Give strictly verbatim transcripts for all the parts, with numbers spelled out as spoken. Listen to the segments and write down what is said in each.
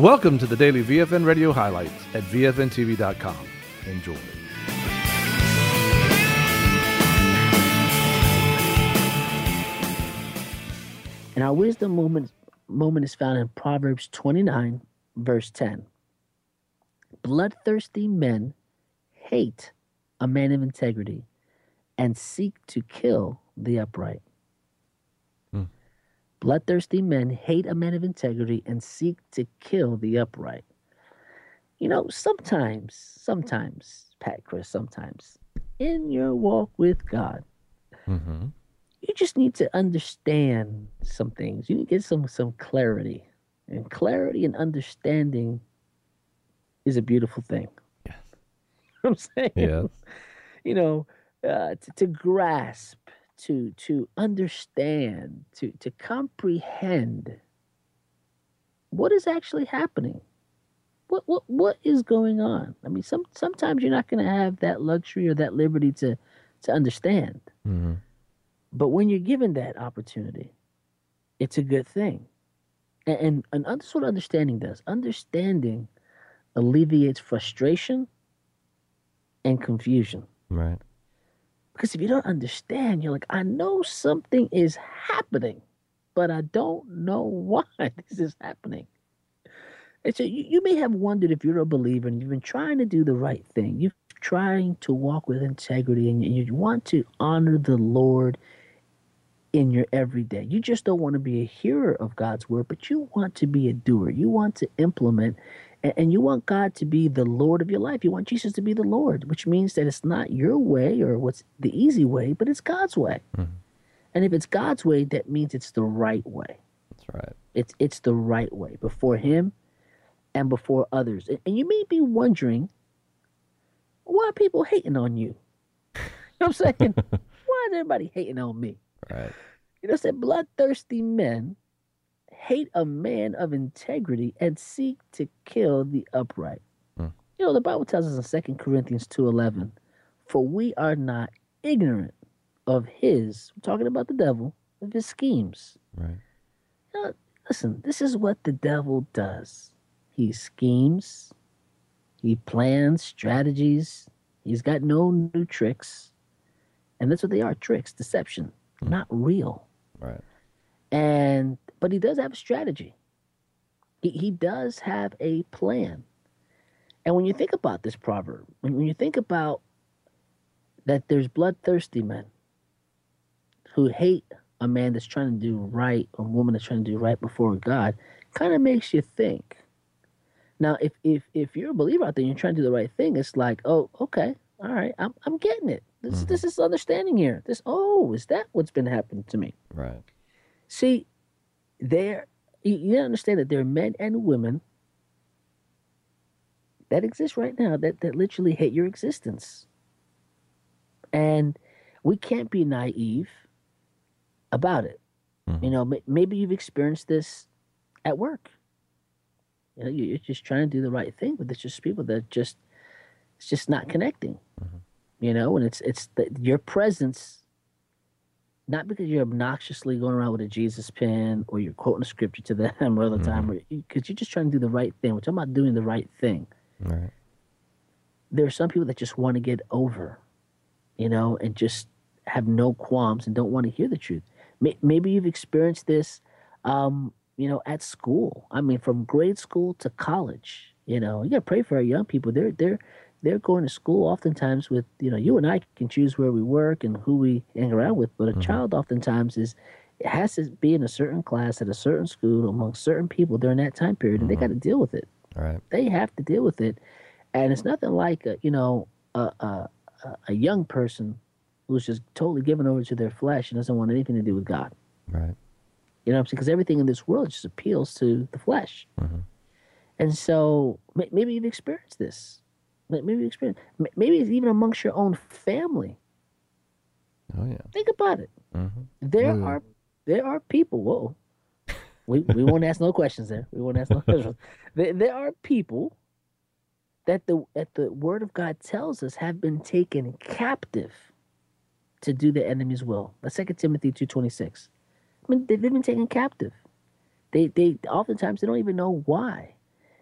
Welcome to the daily V F N Radio highlights at V F N T V dot com. Enjoy. And our wisdom moment, moment is found in Proverbs twenty-nine, verse ten. Bloodthirsty men hate a man of integrity and seek to kill the upright. Hmm. Bloodthirsty men hate a man of integrity and seek to kill the upright. You know, sometimes, sometimes, Pat, Chris, sometimes in your walk with God, Mm-hmm. you just need to understand some things. You need to get some some clarity. And clarity and understanding is a beautiful thing. Yes. You know what I'm saying? Yes. You know, uh, to, to grasp, to to understand, to to comprehend what is actually happening. What what what is going on? I mean, some sometimes you're not going to have that luxury or that liberty to to understand. Mm-hmm. But when you're given that opportunity, it's a good thing. And, and, and that's what understanding does. Understanding alleviates frustration and confusion. Right. Because if you don't understand, you're like, I know something is happening, but I don't know why this is happening. And so you, you may have wondered if you're a believer and you've been trying to do the right thing. You're trying to walk with integrity and you, you want to honor the Lord in your everyday. You just don't want to be a hearer of God's word, but you want to be a doer. You want to implement, and, and you want God to be the Lord of your life. You want Jesus to be the Lord, which means that it's not your way or what's the easy way, but it's God's way. Mm-hmm. And if it's God's way, that means it's the right way. That's right. It's it's the right way before Him and before others. And, and you may be wondering, why are people hating on you? You know what I'm saying? Why is everybody hating on me? Right. You know, it said bloodthirsty men hate a man of integrity and seek to kill the upright. Hmm. You know, the Bible tells us in Second Corinthians two eleven, for we are not ignorant of his, we're talking about the devil, of his schemes. Right. You know, listen, this is what the devil does. He schemes, he plans strategies, he's got no new tricks. And that's what they are, tricks, deception. Not real. Right. And but he does have a strategy. He he does have a plan. And when you think about this proverb, when, when you think about that there's bloodthirsty men who hate a man that's trying to do right or a woman that's trying to do right before God, kind of makes you think. Now, if if if you're a believer out there and you're trying to do the right thing, it's like, oh, okay, all right, I'm I'm getting it. This, mm-hmm. this is understanding here. This, oh, is that what's been happening to me? Right. See, there, you, you understand that there are men and women that exist right now that, that literally hate your existence. And we can't be naive about it. Mm-hmm. You know, maybe you've experienced this at work. You know, you're just trying to do the right thing, but there's just people that just, it's just not connecting. Mm-hmm. You know, and it's it's the, your presence, not because you're obnoxiously going around with a Jesus pen or you're quoting a scripture to them all the mm-hmm. time, because you're just trying to do the right thing. We're talking about doing the right thing. Right. There are some people that just want to get over, you know, and just have no qualms and don't want to hear the truth. Maybe you've experienced this, um, you know, at school. I mean, from grade school to college. You know, you got to pray for our young people. They're they're. They're going to school oftentimes with, you know, you and I can choose where we work and who we hang around with, but a mm-hmm. child oftentimes is, it has to be in a certain class at a certain school among certain people during that time period, and mm-hmm. they got to deal with it. All right. They have to deal with it. And it's nothing like, a, you know, a, a, a young person who's just totally given over to their flesh and doesn't want anything to do with God. Right. You know what I'm saying? Because everything in this world just appeals to the flesh. Mm-hmm. And so maybe you've experienced this. Maybe experience. Maybe it's even amongst your own family. Oh yeah. Think about it. Mm-hmm. There mm. are there are people. Whoa. We we won't ask no questions there. We won't ask no questions. There, there are people that the that the Word of God tells us have been taken captive to do the enemy's will. That's Second Timothy two twenty six. I mean, they've been taken captive. They they oftentimes they don't even know why.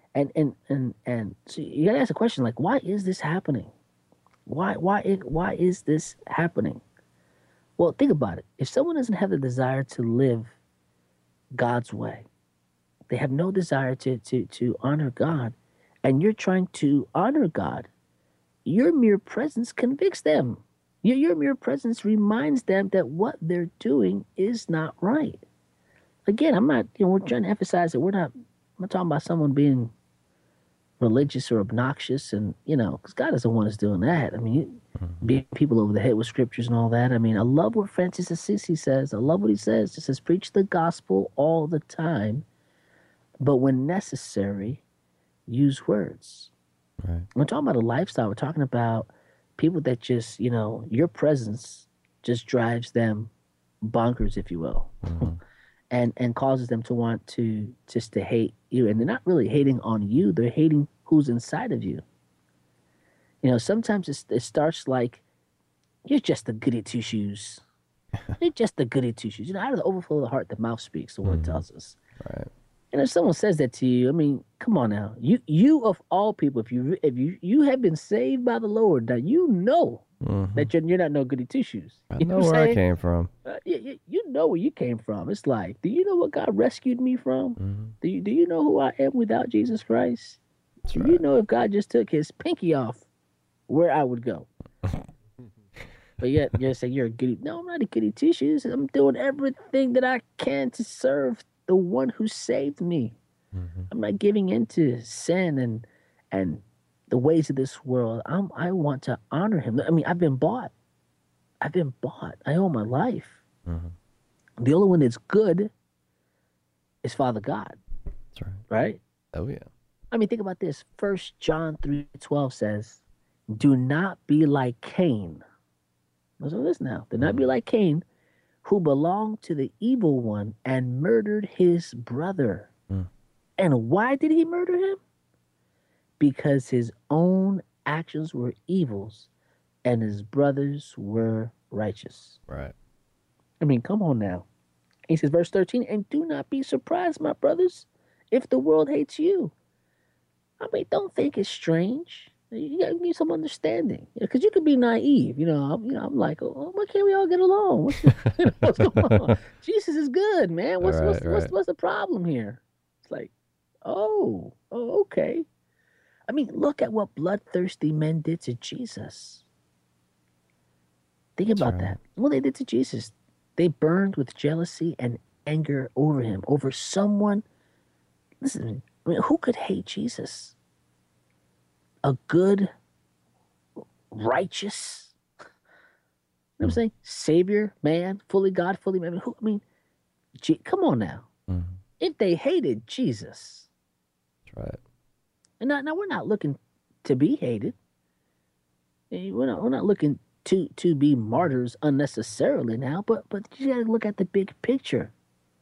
And and and and so you gotta ask a question like, why is this happening? Why why it, why is this happening? Well, think about it. If someone doesn't have the desire to live God's way, they have no desire to to to honor God, and you're trying to honor God, your mere presence convicts them. Your, your mere presence reminds them that what they're doing is not right. Again, I'm not, you know, we're trying to emphasize that we're not, I'm not talking about someone being religious or obnoxious, and, you know, because God doesn't want us doing that. I mean, you, beating people over the head with scriptures and all that. I mean, I love what Francis Assisi says. I love what he says. He says, preach the gospel all the time, but when necessary, use words. Right. We're talking about a lifestyle. We're talking about people that just, you know, your presence just drives them bonkers, if you will, Mm-hmm. and and causes them to want to just to hate you. And they're not really hating on you; they're hating who's inside of you. You know, sometimes it's, it starts like, you're just a goody two shoes. You're just a goody two shoes. You know, out of the overflow of the heart, the mouth speaks. The word Mhm. tells us. Right. And if someone says that to you, I mean, come on now. You you of all people, if you if you you have been saved by the Lord, now you know Mhm. that you're, you're not no goody two shoes. I You know what I'm where I saying? came from. Uh, you, you, you know where you came from. It's like, do you know what God rescued me from? Mm-hmm. Do you do you know who I am without Jesus Christ? That's Do right. you know if God just took his pinky off, where I would go? But yet you're saying you're a goody. No, I'm not a goody two shoes. I'm doing everything that I can to serve the one who saved me. Mm-hmm. I'm not giving in to sin and and the ways of this world. I'm I want to honor him. I mean, I've been bought. I've been bought. I owe my life. Mm-hmm. The only one that's good is Father God, That's right. right? Oh yeah. I mean, think about this. First John three twelve says, "Do not be like Cain." Listen to this now. Do not be like Cain, who belonged to the evil one and murdered his brother. Mm. And why did he murder him? Because his own actions were evils and his brothers were righteous. Right. I mean, come on now. He says, verse thirteen, and do not be surprised, my brothers, if the world hates you. I mean, don't think it's strange. You got to need some understanding, because you could be naive. You know, I'm, you know, I'm like, oh, why can't we all get along? What's, you know, what's going on? Jesus is good, man. What's Right, what's, what's right. what's the problem here? It's like, oh, oh, okay. I mean, look at what bloodthirsty men did to Jesus. Think That's about right. that. What they did to Jesus, they burned with jealousy and anger over him, over someone. Listen, I mean, who could hate Jesus? A good, righteous, you know what I'm saying? Savior, man, fully God, fully man. I mean, who, I mean, gee, come on now. Mm-hmm. If they hated Jesus, That's right. and now, now we're not looking to be hated. Eh, We're not, we're not looking to to be martyrs unnecessarily now, but but you got to look at the big picture.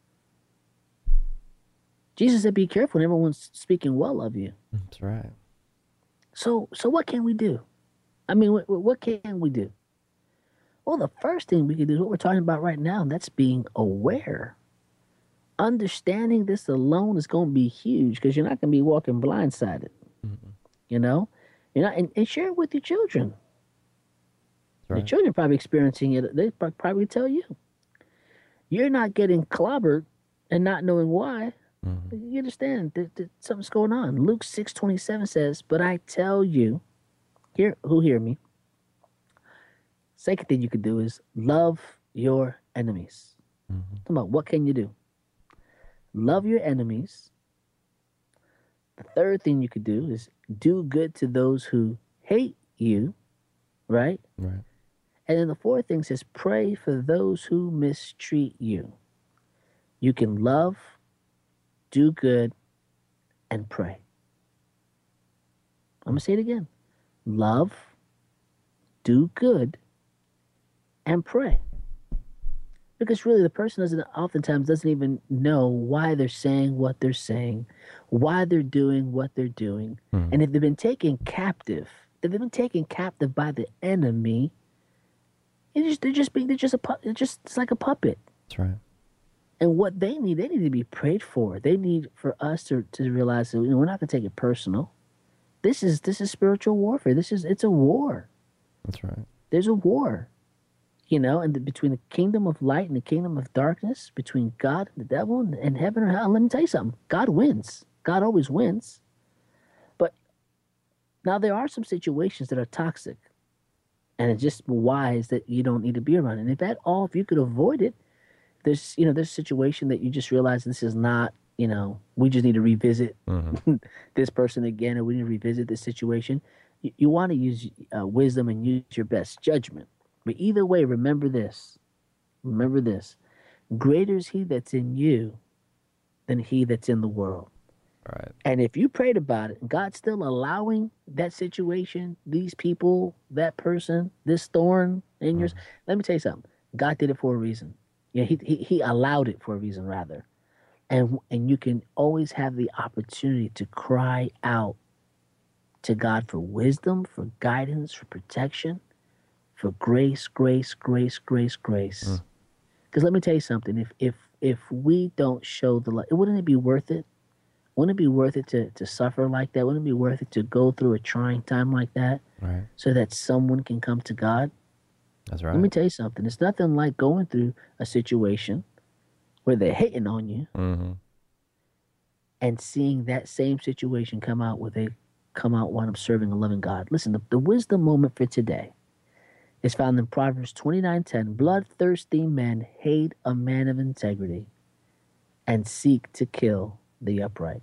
Jesus said, "Be careful when everyone's speaking well of you." That's right. So so what can we do? I mean, what, what can we do? Well, the first thing we can do is what we're talking about right now, and that's being aware. Understanding this alone is going to be huge, because you're not going to be walking blindsided. Mm-hmm. You know, you know, and, and share it with your children. That's right. Your children probably experiencing it. They pro- probably tell you. You're not getting clobbered and not knowing why. Mm-hmm. You understand that, that something's going on. Luke six twenty seven says, "But I tell you, hear who hear me. Second thing you could do is love your enemies." Mm-hmm. Talking about what can you do? Love your enemies. The third thing you could do is do good to those who hate you, right? Right. And then the fourth thing says pray for those who mistreat you. You can love, do good, and pray. I'm going to say it again. Love, do good, and pray. Because really the person doesn't oftentimes doesn't even know why they're saying what they're saying, why they're doing what they're doing. Mm-hmm. And if they've been taken captive, if they've been taken captive by the enemy, it's just, they're just being, they're just a pu- they're just, it's like a puppet. That's right. And what they need, they need to be prayed for. They need for us to, to realize that, you know, we're not going to take it personal. This is this is spiritual warfare. This is it's a war. That's right. There's a war, you know, and the, between the kingdom of light and the kingdom of darkness, between God and the devil and, and heaven or hell. Let me tell you something. God wins. God always wins. But now there are some situations that are toxic, and it's just wise that you don't need to be around. And if at all, if you could avoid it, there's you know there's a situation that you just realize this is not. You know, we just need to revisit Mm-hmm. this person again, or we need to revisit this situation. You, you want to use uh, wisdom and use your best judgment. But either way, remember this. Remember this. Greater is he that's in you than he that's in the world. Right. And if you prayed about it, and God's still allowing that situation, these people, that person, this thorn in yours, let me tell you something. God did it for a reason. Yeah, he, he he allowed it for a reason, rather. And and you can always have the opportunity to cry out to God for wisdom, for guidance, for protection, for grace, grace, grace, grace, grace. Because let me tell you something. If if if we don't show the light, wouldn't it be worth it? Wouldn't it be worth it to, to suffer like that? Wouldn't it be worth it to go through a trying time like that Right. so that someone can come to God? That's right. Let me tell you something. It's nothing like going through a situation where they're hating on you Mm-hmm. and seeing that same situation come out where they come out while I'm serving a loving God. Listen, the, the wisdom moment for today is found in Proverbs twenty-nine ten. Bloodthirsty men hate a man of integrity and seek to kill the upright.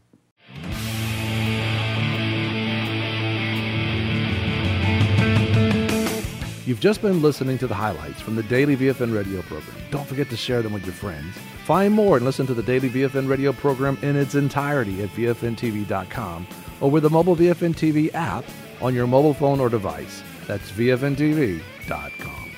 You've just been listening to the highlights from the Daily V F N radio program. Don't forget to share them with your friends. Find more and listen to the Daily V F N radio program in its entirety at V F N T V dot com or with the mobile V F N T V app on your mobile phone or device. That's V F N T V dot com.